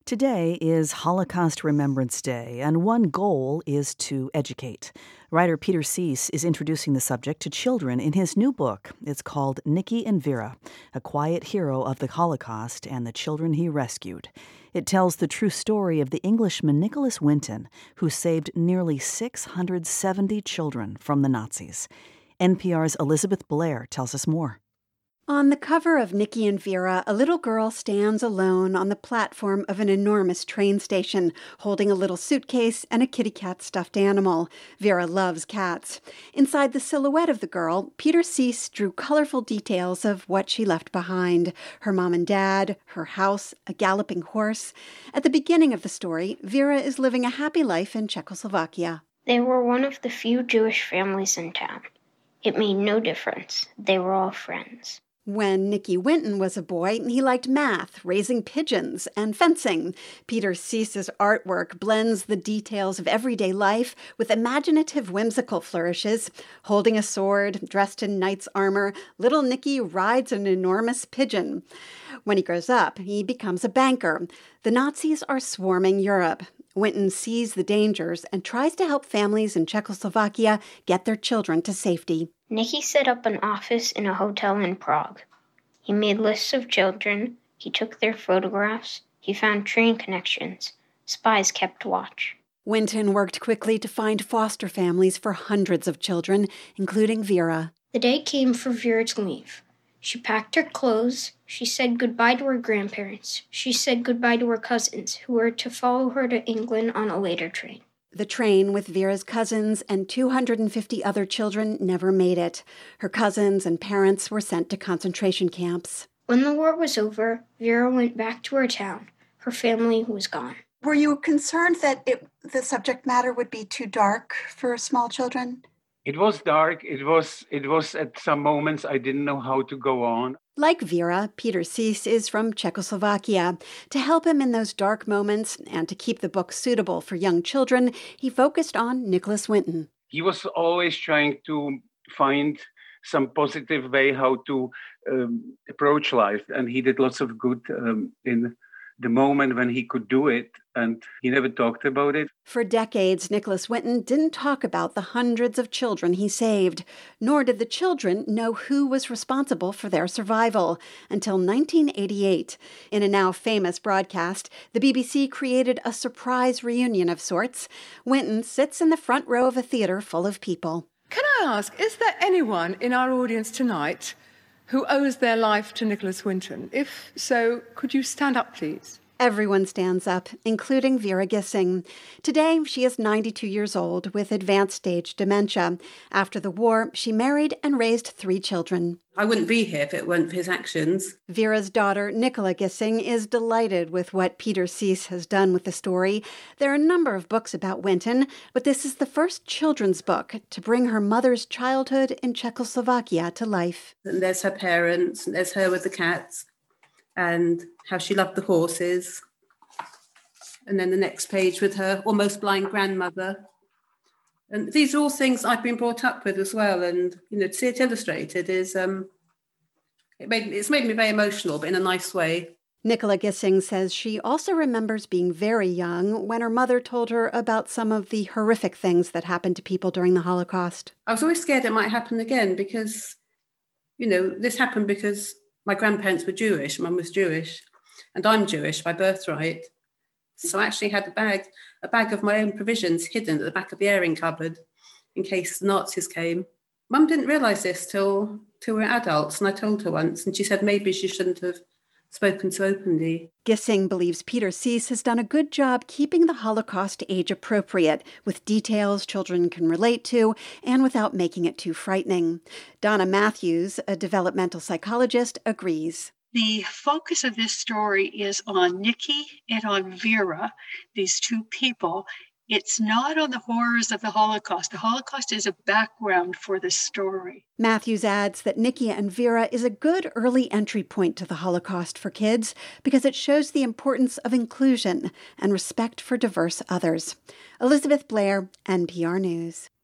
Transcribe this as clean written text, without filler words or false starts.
Today is Holocaust Remembrance Day, and one goal is to educate. Writer Peter Sees is introducing the subject to children in his new book. It's called Nicky and Vera, a quiet hero of the Holocaust and the children he rescued. It tells the true story of the Englishman Nicholas Winton, who saved nearly 670 children from the Nazis. NPR's Elizabeth Blair tells us more. On the cover of Nicky and Vera, a little girl stands alone on the platform of an enormous train station, holding a little suitcase and a kitty cat stuffed animal. Vera loves cats. Inside the silhouette of the girl, Peter Sees drew colorful details of what she left behind: her mom and dad, her house, a galloping horse. At the beginning of the story, Vera is living a happy life in Czechoslovakia. They were one of the few Jewish families in town. It made no difference. They were all friends. When Nicky Winton was a boy, he liked math, raising pigeons, and fencing. Peter Sees' artwork blends the details of everyday life with imaginative, whimsical flourishes. Holding a sword, dressed in knight's armor, little Nicky rides an enormous pigeon. When he grows up, he becomes a banker. The Nazis are swarming Europe. Winton sees the dangers and tries to help families in Czechoslovakia get their children to safety. Nicky set up an office in a hotel in Prague. He made lists of children, he took their photographs, he found train connections. Spies kept watch. Winton worked quickly to find foster families for hundreds of children, including Vera. The day came for Vera to leave. She packed her clothes, she said goodbye to her grandparents, she said goodbye to her cousins, who were to follow her to England on a later train. The train with Vera's cousins and 250 other children never made it. Her cousins and parents were sent to concentration camps. When the war was over, Vera went back to her town. Her family was gone. Were you concerned that the subject matter would be too dark for small children? It was dark. It was at some moments I didn't know how to go on. Like Vera, Peter Sees is from Czechoslovakia. To help him in those dark moments and to keep the book suitable for young children, he focused on Nicholas Winton. He was always trying to find some positive way how to approach life, and he did lots of good in the moment when he could do it, and he never talked about it. For decades, Nicholas Winton didn't talk about the hundreds of children he saved, nor did the children know who was responsible for their survival, until 1988. In a now famous broadcast, the BBC created a surprise reunion of sorts. Winton sits in the front row of a theater full of people. Can I ask, is there anyone in our audience tonight who owes their life to Nicholas Winton? If so, could you stand up, please? Everyone stands up, including Vera Gissing. Today, she is 92 years old with advanced stage dementia. After the war, she married and raised 3 children. I wouldn't be here if it weren't for his actions. Vera's daughter, Nicola Gissing, is delighted with what Peter Sees has done with the story. There are a number of books about Winton, but this is the first children's book to bring her mother's childhood in Czechoslovakia to life. And there's her parents, and there's her with the cats, and how she loved the horses. And then the next page with her almost blind grandmother. And these are all things I've been brought up with as well. And, to see it illustrated is, it's made me very emotional, but in a nice way. Nicola Gissing says she also remembers being very young when her mother told her about some of the horrific things that happened to people during the Holocaust. I was always scared it might happen again because, this happened because my grandparents were Jewish, Mum was Jewish, and I'm Jewish by birthright. So I actually had a bag of my own provisions hidden at the back of the airing cupboard in case the Nazis came. Mum didn't realise this till we were adults, and I told her once, and she said maybe she shouldn't have spoken so openly. Gissing believes Peter Sees has done a good job keeping the Holocaust age appropriate, with details children can relate to, and without making it too frightening. Donna Matthews, a developmental psychologist, agrees. The focus of this story is on Nicky and on Vera, these two people. It's not on the horrors of the Holocaust. The Holocaust is a background for the story. Matthews adds that Nicky and Vera is a good early entry point to the Holocaust for kids because it shows the importance of inclusion and respect for diverse others. Elizabeth Blair, NPR News.